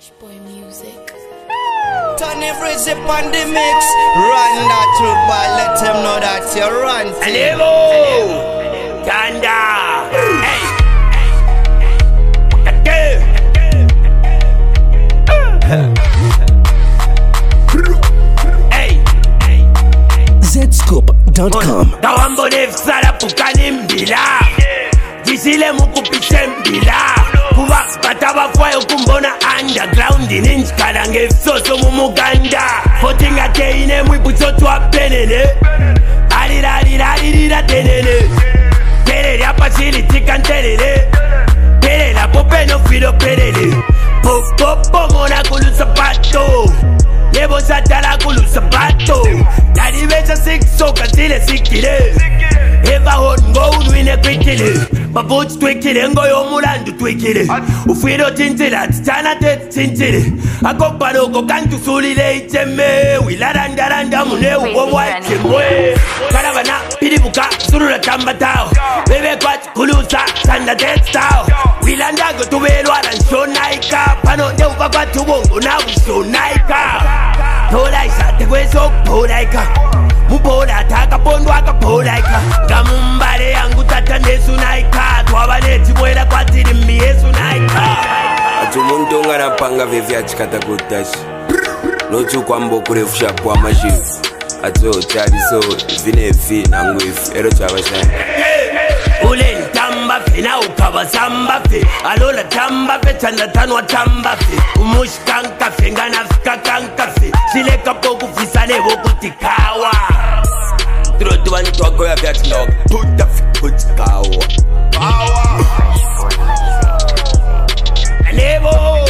Boy music. Tony Frizzy on the mix. Run that truth, boy. Let him know that you run. Alevo! Tanda! Hey! Hey! Zscoop.com. Kawambo nefsala pukani mbila Jisile mukupise mbila Kuwa bataba fwayo kumbona underground Ninjikala ngefisoso mumuganda Fotinga teine mwibuchotu wa penene Aliraliralirira tenene Terere apachili tika nterere Terera popeno filo perere Popopo mona kulusa pato Nebo satala kulusa pato Daddy vecha sikso katile sikile Eva hot ngo unwine kwikile Babuchi twikile ngo yomulandu twikile Ufiro tintila titana tete tintile Akoparoko kantu sulile iteme Wilarandaranda mune uwomwa itemwe Karavana piribuka surura tambatao Bebe kwati kulusa sanda tete tao Wilandago tubelwa ranshonaika Pano neuva kwati wongo na wishonaika Tolaisa tegweso polaika Mupola taka pondo akapolaika Ngamumbale yangu tata nesunaika Twabaneti mwela kwa tiri miesunaika Atu muntu ngana panga vevya chikata kutashi Nochu kwa mbokurefusha kwa majivu Atu chadi so vinevi na ngwifu Ero chabashani Ule ntamba fe na ukaba samba fe Alola tamba fe chanda tanwa tamba fe Umushi kanka fe ngana fika kanka fe Sileka poku fisa nebo kutikawa Trotu wani twako ya vyati nog Puta fi kutikawa Nebo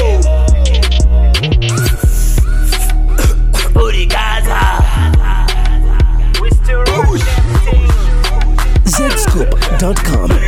Puri Gaza Zscoop.com.